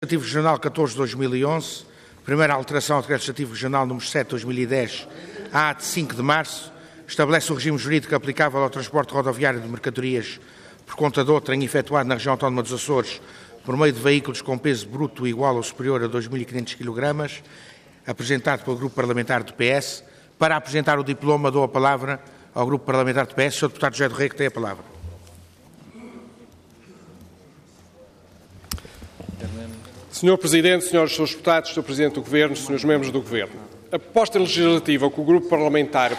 Legislativo Regional 14/2011, primeira alteração ao Decreto Legislativo Regional número 7/2010, a de 5 de março, estabelece o regime jurídico aplicável ao transporte rodoviário de mercadorias por conta de outrem efetuado na região autónoma dos Açores por meio de veículos com peso bruto igual ou superior a 2.500 kg, apresentado pelo Grupo Parlamentar do PS. Para apresentar o diploma, dou a palavra ao Grupo Parlamentar do PS. Sr. Deputado José do Rego, tem a palavra. Senhor Presidente, senhores deputados, Sr. Presidente do Governo, senhores membros do Governo, a proposta legislativa que o Grupo Parlamentar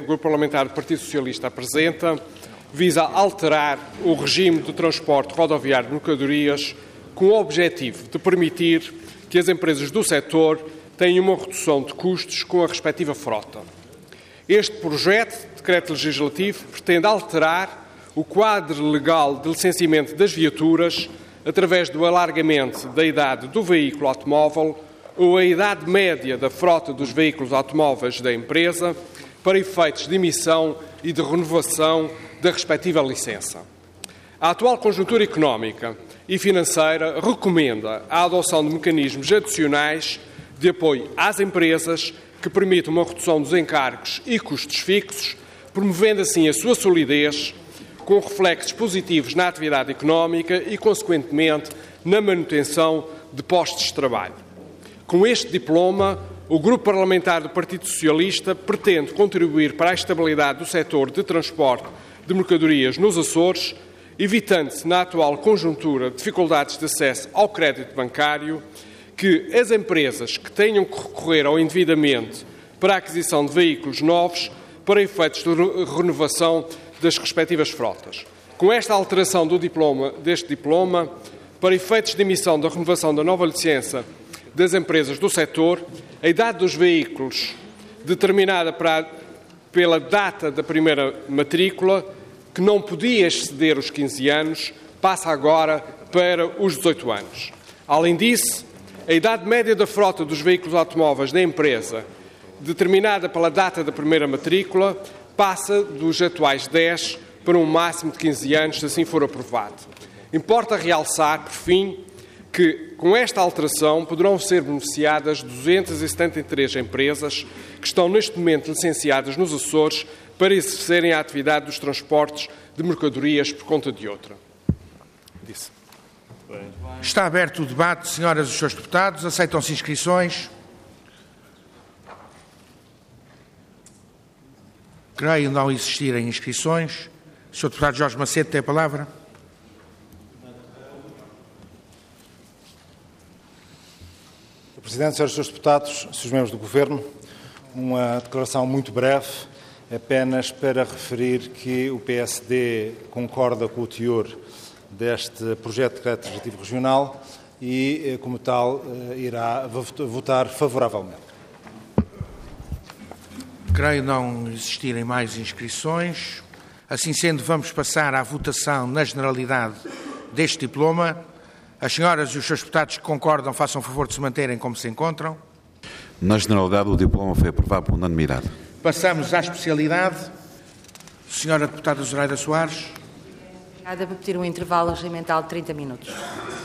do Partido Socialista apresenta visa alterar o regime de transporte rodoviário de mercadorias com o objetivo de permitir que as empresas do setor tenham uma redução de custos com a respectiva frota. Este projeto de decreto legislativo pretende alterar o quadro legal de licenciamento das viaturas através do alargamento da idade do veículo automóvel ou a idade média da frota dos veículos automóveis da empresa para efeitos de emissão e de renovação da respectiva licença. A atual conjuntura económica e financeira recomenda a adoção de mecanismos adicionais de apoio às empresas que permitam uma redução dos encargos e custos fixos, promovendo assim a sua solidez, com reflexos positivos na atividade económica e, consequentemente, na manutenção de postos de trabalho. Com este diploma, o Grupo Parlamentar do Partido Socialista pretende contribuir para a estabilidade do setor de transporte de mercadorias nos Açores, evitando-se, na atual conjuntura, dificuldades de acesso ao crédito bancário, que as empresas que tenham que recorrer ao endividamento para a aquisição de veículos novos para efeitos de renovação das respectivas frotas. Com esta alteração deste diploma, para efeitos de emissão da renovação da nova licença das empresas do setor, a idade dos veículos determinada pela data da primeira matrícula, que não podia exceder os 15 anos, passa agora para os 18 anos. Além disso, a idade média da frota dos veículos automóveis da empresa, determinada pela data da primeira matrícula, passa dos atuais 10 para um máximo de 15 anos, se assim for aprovado. Importa realçar, por fim, que com esta alteração poderão ser beneficiadas 273 empresas que estão neste momento licenciadas nos Açores para exercerem a atividade dos transportes de mercadorias por conta de outra. Está aberto o debate, senhoras e senhores deputados. Aceitam-se inscrições? Creio não existirem inscrições. Sr. Deputado Jorge Macedo tem a palavra. Sr. Presidente, senhoras e senhores deputados, senhores membros do Governo, uma declaração muito breve, apenas para referir que o PSD concorda com o teor deste projeto de decreto legislativo regional e, como tal, irá votar favoravelmente. Creio não existirem mais inscrições. Assim sendo, vamos passar à votação na generalidade deste diploma. As senhoras e os senhores deputados que concordam, façam o favor de se manterem como se encontram. Na generalidade, o diploma foi aprovado por unanimidade. Passamos à especialidade. Senhora Deputada Zoraida Soares. Obrigada por pedir um intervalo regimental de 30 minutos.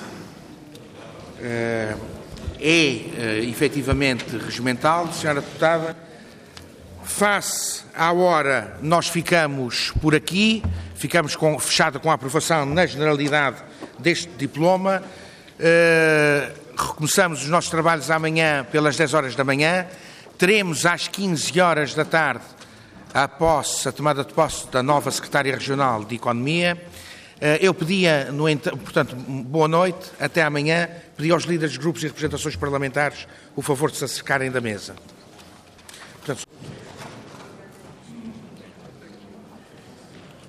Efetivamente regimental, senhora Deputada. Face à hora, nós ficamos por aqui, fechada com a aprovação na generalidade deste diploma. Recomeçamos os nossos trabalhos amanhã pelas 10 horas da manhã. Teremos às 15 horas da tarde a tomada de posse da nova Secretária Regional de Economia. Eu pedia, portanto, boa noite, até amanhã. Pedi aos líderes de grupos e representações parlamentares o favor de se acercarem da mesa.